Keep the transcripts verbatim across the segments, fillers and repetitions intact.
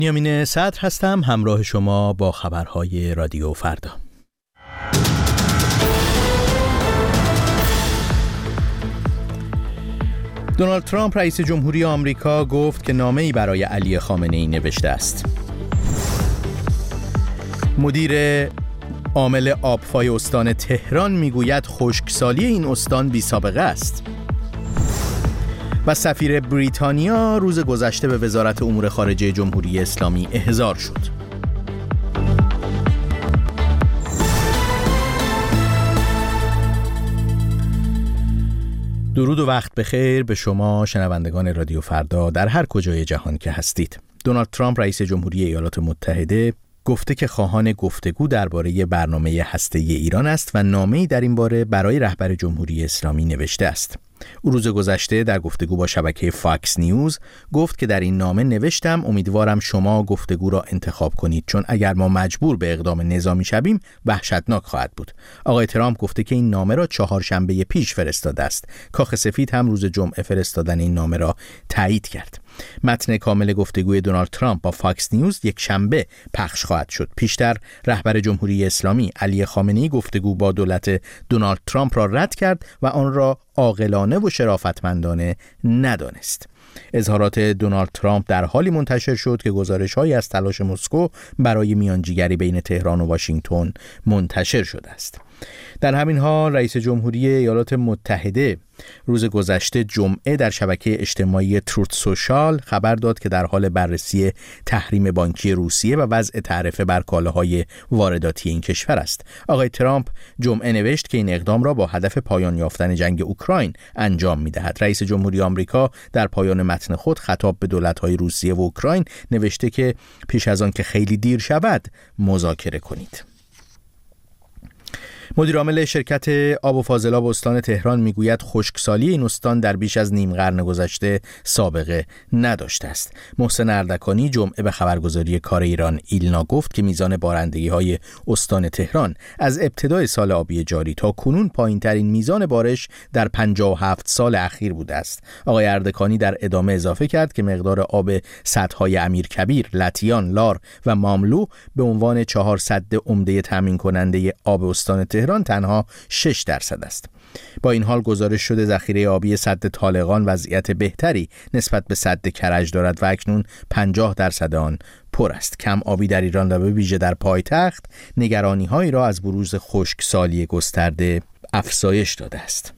بنیامین صدر هستم، همراه شما با خبرهای رادیو فردا. دونالد ترامپ رئیس جمهوری آمریکا گفت که نامه‌ای برای علی خامنه‌ای نوشته است. مدیر عامل آبفای استان تهران میگوید خشکسالی این استان بی سابقه است. و سفیر بریتانیا روز گذشته به وزارت امور خارجه جمهوری اسلامی احضار شد. درود و وقت بخیر به شما شنوندگان رادیو فردا در هر کجای جهان که هستید. دونالد ترامپ رئیس جمهوری ایالات متحده گفته که خواهان گفتگو درباره برنامه هسته‌ای ایران است و نامه‌ای در این باره برای رهبر جمهوری اسلامی نوشته است. او روز گذشته در گفتگو با شبکه فاکس نیوز گفت که در این نامه نوشتم امیدوارم شما گفتگو را انتخاب کنید، چون اگر ما مجبور به اقدام نظامی شویم وحشتناک خواهد بود. آقای ترامپ گفته که این نامه را چهارشنبه پیش فرستاده است. کاخ سفید هم روز جمعه فرستادن این نامه را تایید کرد. متن کامل گفتگوی دونالد ترامپ با فاکس نیوز یک شنبه پخش خواهد شد. پیشتر رهبر جمهوری اسلامی علی خامنه‌ای گفتگو با دولت دونالد ترامپ را رد کرد و آن را عاقلانه و شرافتمندانه ندانست. اظهارات دونالد ترامپ در حالی منتشر شد که گزارش‌هایی از تلاش مسکو برای میانجیگری بین تهران و واشنگتن منتشر شده است. در همین حال رئیس جمهوری ایالات متحده روز گذشته جمعه در شبکه اجتماعی تروت سوشال خبر داد که در حال بررسی تحریم بانکی روسیه و وضع تعرفه بر کالاهای وارداتی این کشور است. آقای ترامپ جمعه نوشت که این اقدام را با هدف پایان یافتن جنگ اوکراین انجام می‌دهد. رئیس جمهوری آمریکا در پایان متن خود خطاب به دولت‌های روسیه و اوکراین نوشته که پیش از آن که خیلی دیر شود مذاکره کنید. مدیر عامل شرکت آب و فاضلاب استان تهران میگوید خشکسالی این استان در بیش از نیم قرن گذشته سابقه نداشته است. محسن اردکانی جمعه به خبرگزاری کار ایران ایلنا گفت که میزان بارندگی‌های استان تهران از ابتدای سال آبی جاری تا کنون پایین‌ترین میزان بارش در پنجاه و هفت سال اخیر بوده است. آقای اردکانی در ادامه اضافه کرد که مقدار آب سدهای امیرکبیر، لطیان، لار و ماملو به عنوان چهار سد عمده تامین کننده آب استان تهران تهران تنها شش درصد است. با این حال گزارش شده ذخیره آبی سد طالقان وضعیت بهتری نسبت به سد کرج دارد و اکنون پنجاه درصد آن پر است. کم آبی در ایران و به ویژه در پایتخت نگرانی‌هایی را از بروز خشکسالی گسترده افزایش داده است.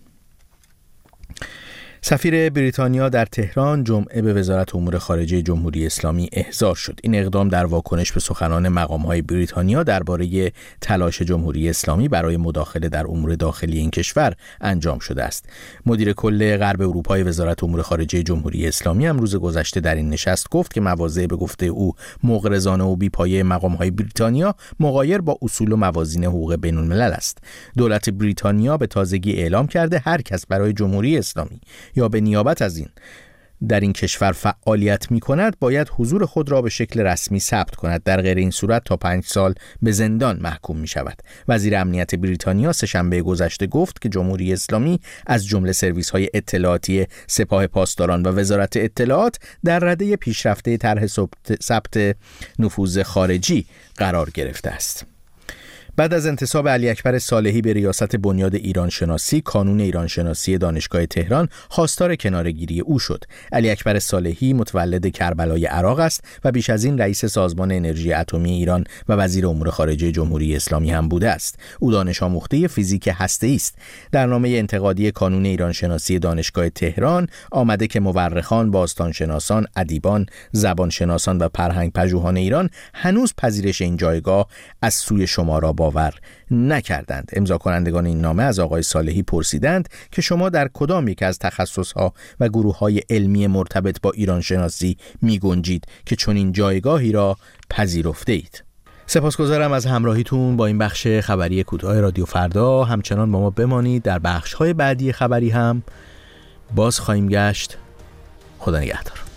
سفیر بریتانیا در تهران جمعه به وزارت امور خارجه جمهوری اسلامی احضار شد. این اقدام در واکنش به سخنان مقام‌های بریتانیا درباره تلاش جمهوری اسلامی برای مداخله در امور داخلی این کشور انجام شده است. مدیر کل غرب اروپای وزارت امور خارجه جمهوری اسلامی هم روز گذشته در این نشست گفت که مواضع به گفته او مغرضانه و بی‌پایه مقام‌های بریتانیا مغایر با اصول و موازین حقوق بین‌الملل است. دولت بریتانیا به تازگی اعلام کرده هر کس برای جمهوری اسلامی یا به نیابت از این در این کشور فعالیت می کند باید حضور خود را به شکل رسمی ثبت کند. در غیر این صورت تا پنج سال به زندان محکوم می شود. وزیر امنیت بریتانیا سه‌شنبه گذشته گفت که جمهوری اسلامی از جمله سرویس های اطلاعاتی سپاه پاسداران و وزارت اطلاعات در رده پیشرفته طرح ثبت نفوذ خارجی قرار گرفته است. بعد از انتصاب علی اکبر صالحی به ریاست بنیاد ایران شناسی، کانون ایران شناسی دانشگاه تهران خواستار کناره‌گیری او شد. علی اکبر صالحی متولد کربلای عراق است و بیش از این رئیس سازمان انرژی اتمی ایران و وزیر امور خارجه جمهوری اسلامی هم بوده است. او دانش آموخته فیزیک هسته‌ای است. در نامه انتقادی کانون ایران شناسی دانشگاه تهران آمده که مورخان، باستانشناسان، ادیبان، زبانشناسان و فرهنگ پژوهان ایران هنوز پذیرش این جایگاه از سوی شما را باور نکردند. امضا کنندگان این نامه از آقای صالحی پرسیدند که شما در کدام یک از تخصصها و گروه‌های علمی مرتبط با ایران شناسی می گنجید که چنین جایگاهی را پذیرفته اید. سپاسگزارم از همراهیتون با این بخش خبری کوتاه رادیو فردا. همچنان با ما بمانید، در بخش‌های بعدی خبری هم باز خواهیم گشت. خدا نگهدار.